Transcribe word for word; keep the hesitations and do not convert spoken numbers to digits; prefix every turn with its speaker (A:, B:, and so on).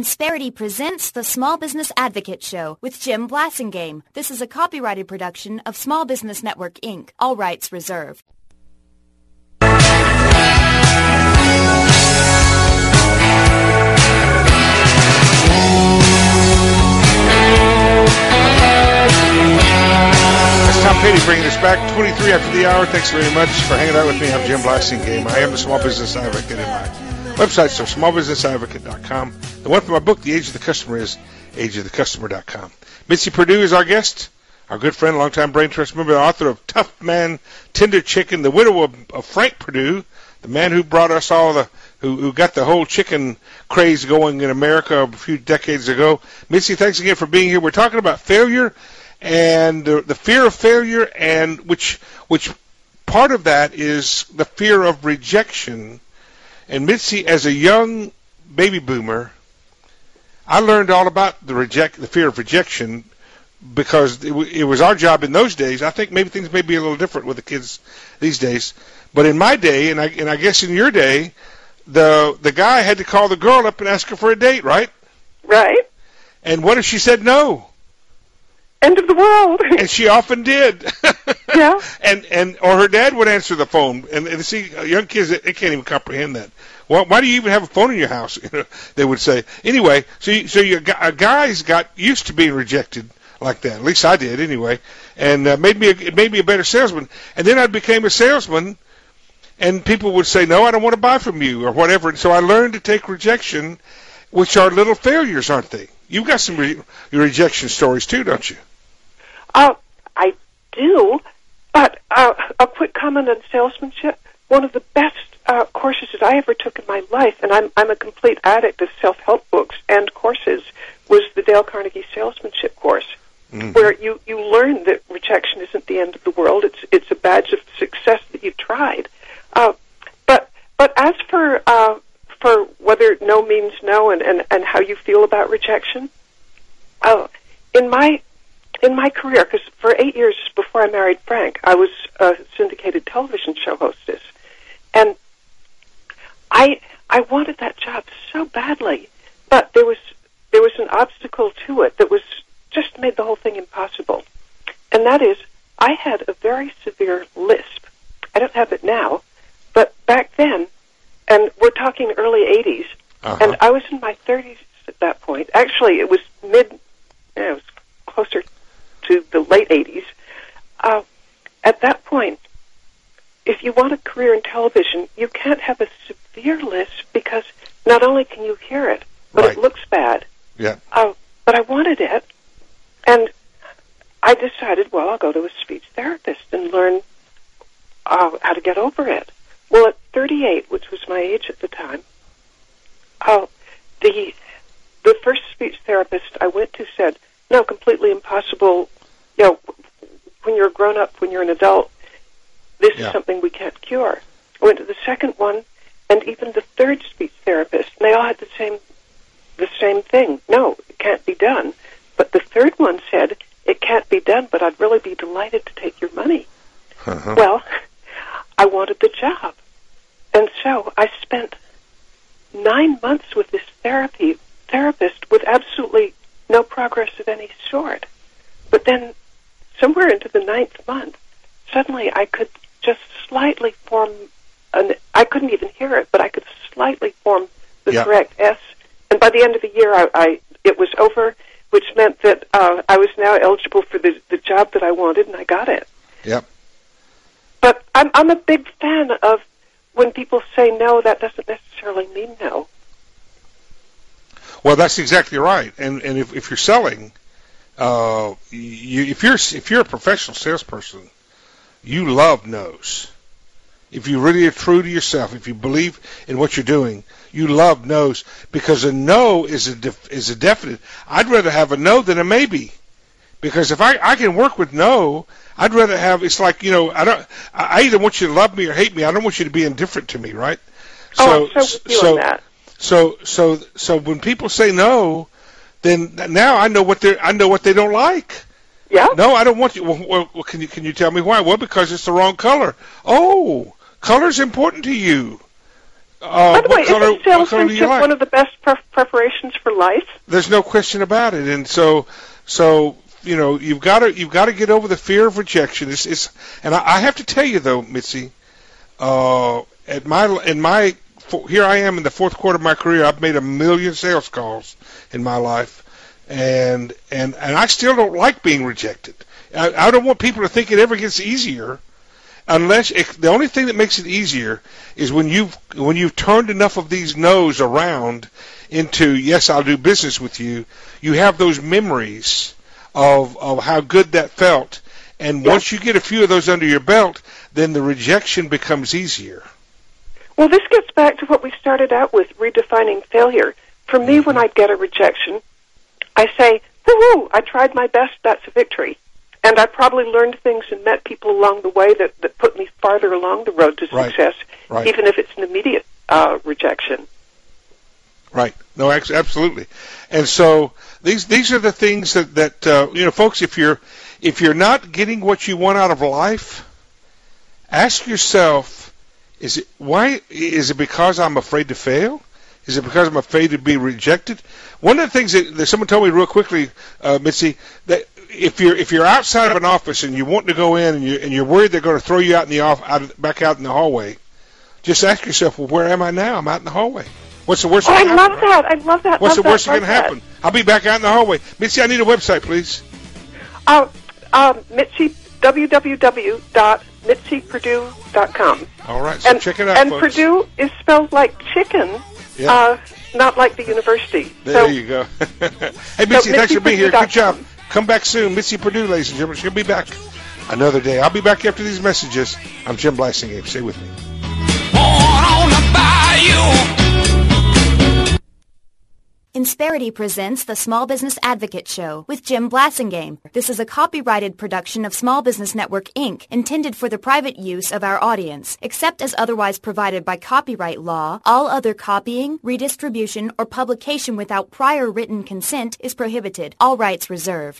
A: Insperity presents the Small Business Advocate Show with Jim Blasingame. This is a copyrighted production of Small Business Network, Incorporated. All rights reserved.
B: Tom Petty bringing us back twenty-three after the hour. Thanks very much for hanging out with me. I'm Jim Blasingame. I am the Small Business Advocate, and my websites are small business advocate dot com. The one for my book, The Age of the Customer, is age of the customer dot com. Mitzi Perdue is our guest, our good friend, longtime Brain Trust member, the author of Tough Man, Tender Chicken, the widow of, of Frank Perdue, the man who brought us all the, who, who got the whole chicken craze going in America a few decades ago. Mitzi, thanks again for being here. We're talking about failure and the, the fear of failure, and which which part of that is the fear of rejection. And Mitzi, as a young baby boomer, I learned all about the reject the fear of rejection because it, w- it was our job in those days. I think maybe things may be a little different with the kids these days, but in my day, and I and I guess in your day, the the guy had to call the girl up and ask her for a date, right?
C: Right. And
B: what if she said no?
C: End of the world.
B: And she often did.
C: Yeah.
B: And and or her dad would answer the phone. And, and see, young kids, they, they can't even comprehend that. Well, why do you even have a phone in your house? You know, they would say. Anyway, so you, so you guys got used to being rejected like that. At least I did, anyway. And uh, made me a, it made me a better salesman. And then I became a salesman, and people would say, "No, I don't want to buy from you," or whatever. And so I learned to take rejection, which are little failures, aren't they? You've got some re- rejection stories too, don't you?
C: Uh, I do, but uh, a quick comment on salesmanship. One of the best uh, courses that I ever took in my life, and I'm, I'm a complete addict of self-help books and courses, was the Dale Carnegie Salesmanship course, mm-hmm. where you, you learn that rejection isn't the end of the world. It's it's a badge of success that you tried. Uh, but but as for uh, for whether no means no and, and, and how you feel about rejection, uh, in my In my career, because for eight years before I married Frank, I was a syndicated television show hostess, and I I wanted that job so badly, but there was there was an obstacle to it that was just made the whole thing impossible, and that is I had a very severe lisp. I don't have it now, but back then, and we're talking early eighties, uh-huh. and I was in my thirties at that point. Actually, it was mid, it was closer to the late eighties, uh, at that point, if you want a career in television, you can't have a severe lisp because not only can you hear it, but right. it looks bad.
B: Yeah.
C: Uh, but I wanted it, and I decided, well, I'll go to a speech therapist and learn uh, how to get over it. Well, at thirty-eight, which was my age at the time, uh, the the first speech therapist I went to said, no, completely impossible. You know, when you're a grown-up, when you're an adult, this yeah. is something we can't cure. I went to the second one, and even the third speech therapist, and they all had the same the same thing. No, it can't be done. But the third one said, it can't be done, but I'd really be delighted to take your money. Uh-huh. Well, I wanted the job. And so I spent nine months with this therapy therapist with absolutely no progress of any sort. But then, somewhere into the ninth month, suddenly I could just slightly form, an, I couldn't even hear it, but I could slightly form the yep. correct S. And by the end of the year, I, I it was over, which meant that uh, I was now eligible for the, the job that I wanted, and I got it.
B: Yep.
C: But I'm, I'm a big fan of when people say no, that doesn't necessarily mean no.
B: Well, that's exactly right. And and if, if you're selling, uh, you, if you're if you're a professional salesperson, you love no's. If you really are true to yourself, if you believe in what you're doing, you love no's, because a no is a def, is a definite. I'd rather have a no than a maybe, because if I, I can work with no, I'd rather have. It's like, you know, I don't. I either want you to love me or hate me. I don't want you to be indifferent to me, right?
C: So, oh, I'm so with you
B: so,
C: on that.
B: So, so, so when people say no, then now I know what they I know what they don't like.
C: Yeah.
B: No, I don't want you. Well, well, can you can you tell me why? Well, because it's the wrong color. Oh, color's important to you. Uh,
C: By the way,
B: color,
C: isn't salesmanship
B: like?
C: one of the best pre- preparations for life?
B: There's no question about it. And so, so you know, you've got to you've got to get over the fear of rejection. It's, it's and I, I have to tell you though, Mitzi, uh, at my in my here I am in the fourth quarter of my career. I've made a million sales calls in my life, and and and I still don't like being rejected. I, I don't want people to think it ever gets easier. Unless it, the only thing that makes it easier is when you've when you've turned enough of these no's around into yes, I'll do business with you. You have those memories of of how good that felt, and
C: Yeah.
B: once you get a few of those under your belt, then the rejection becomes easier.
C: Well, this gets back to what we started out with, redefining failure. For me, when I get a rejection, I say, woohoo, I tried my best, that's a victory. And I probably learned things and met people along the way that, that put me farther along the road to
B: Right.
C: success,
B: Right.
C: even if it's an immediate uh, rejection.
B: Right. No, ex- absolutely. And so these these are the things that that uh, you know, folks. If you're if you're not getting what you want out of life, ask yourself: Is it why? Is it because I'm afraid to fail? Is it because I'm afraid to be rejected? One of the things that, that someone told me real quickly, uh, Mitzi, that if you're if you're outside of an office and you want to go in and you and you're worried they're going to throw you out in the off out of, back out in the hallway, just ask yourself, well, where am I now? I'm out in the hallway. What's the worst?
C: Oh,
B: that
C: I
B: can
C: love
B: happen?
C: that. I love that.
B: What's
C: love
B: the worst
C: that,
B: that can
C: love
B: happen? I'll be back out in the hallway. Mitzi, I need a website, please.
C: Uh, um, Mitzi, w w w dot mitzi purdue dot com.
B: All right, so
C: And,
B: check it out,
C: and
B: folks.
C: Purdue is spelled like chicken,
B: Yeah.
C: uh, not like the university.
B: There
C: so,
B: you go. Hey, Mitzi,
C: So,
B: thanks for being here.
C: mitzi purdue dot
B: Good job.
C: com.
B: Come back soon. Mitzi Purdue, ladies and gentlemen. She'll be back another day. I'll be back after these messages. I'm Jim Blasingame. Stay with me.
D: On the bayou.
A: Insperity presents the Small Business Advocate Show with Jim Blasingame. This is a copyrighted production of Small Business Network, Incorporated, intended for the private use of our audience. Except as otherwise provided by copyright law, all other copying, redistribution, or publication without prior written consent is prohibited. All rights reserved.